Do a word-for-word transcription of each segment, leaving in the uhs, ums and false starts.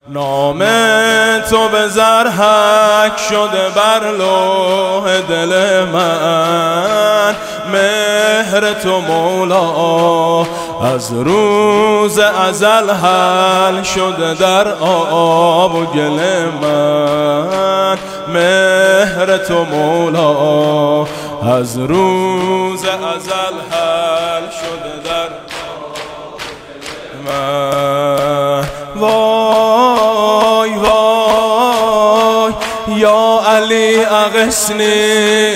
نام تو به زرحک شده بر لوح دل من، مهر تو مولا از روز ازل حل شده در آب و گل من، مهر تو مولا از روز ازل حل شده در من. وای وای یا علی اغثنی،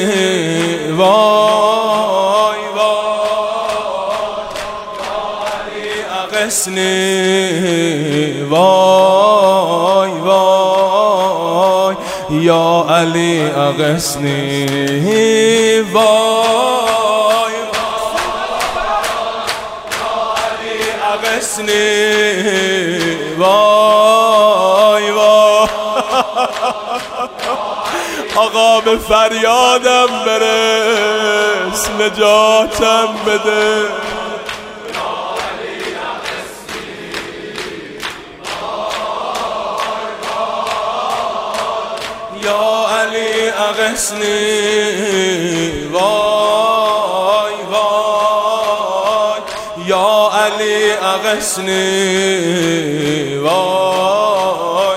وای وای یا علی اغثنی، وای وای یا علی اغثنی، وای اغثنی، وای وای آقا به فریادم برس، نجاتم بده. یا علی اغثنی، وای وای یا علی اغثنی، وای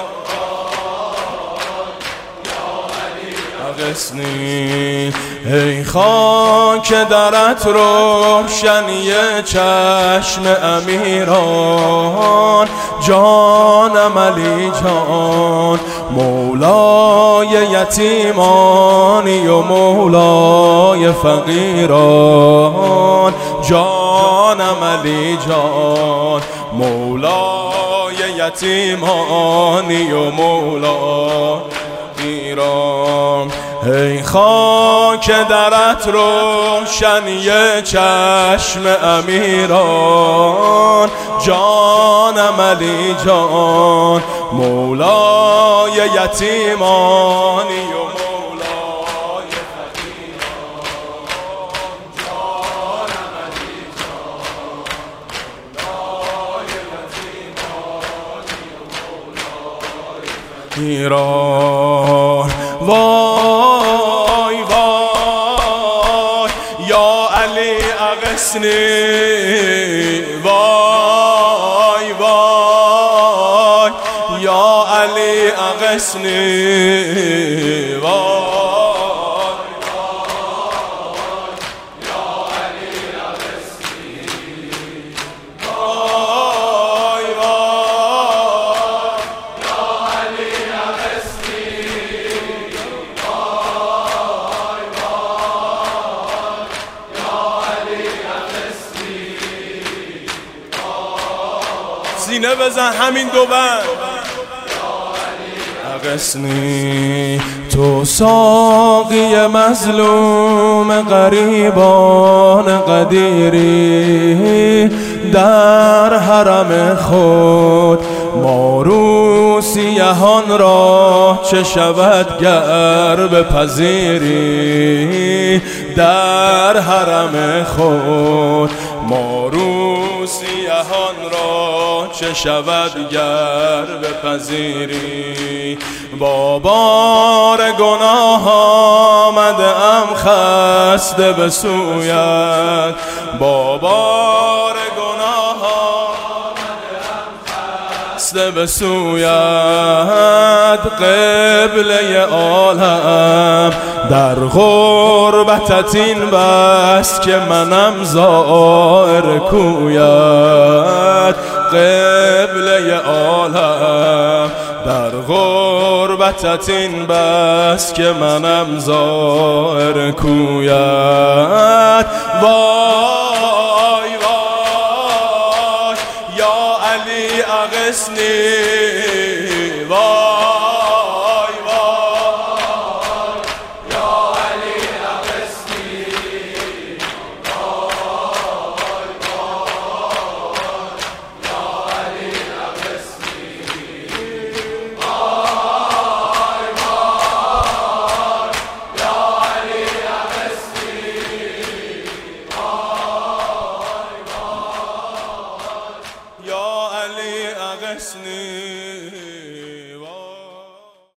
اغثنی. ای خاک درت روشنی چشم امیران، جانم علی جان مولای یتیمانی و مولای فقیران، جانم علی جان مولای یتیمانی و مولای فقیران. ای خاک درت روشنی چشم امیران، جانم علی جان مولای یتیمانی و مولای فقیران، جانم علی جان مولای یتیمانی و مولای فقیران. وای وای یا علی اغثنی، وای وای یا علی اغثنی، وای سینه بزن همین دو بند. اغثنی تو ساقی مظلوم غریبان قدیری، در حرم خود ماروسیهان را چه شود گر بپذیری، در حرم خود ماروسیهان را چه شود گر بپذیری. با بار گناه آمده ام خسته به سویت، با بار گناه آمده ام خسته به سویت. قبله عالم در غربتت این بس که منم زائر کویت، قبله عالم در غربتت این بس که منم زائر کویت. وای وای یا علی اغثنی،